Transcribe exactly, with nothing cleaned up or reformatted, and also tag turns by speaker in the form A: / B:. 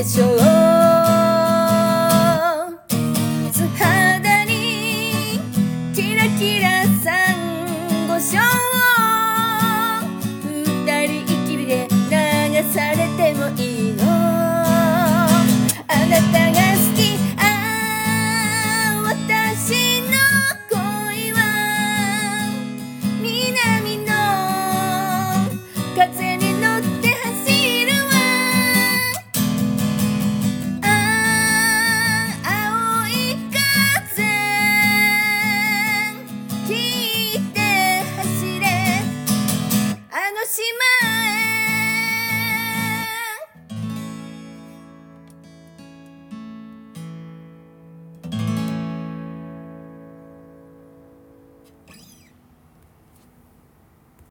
A: しょう。素肌にキラキラサンゴ礁、二人きりで流されてもいいの。あなたが好き、ああ私の恋は南の風に乗って走るわ。ああ青い風引いて走れ、あの島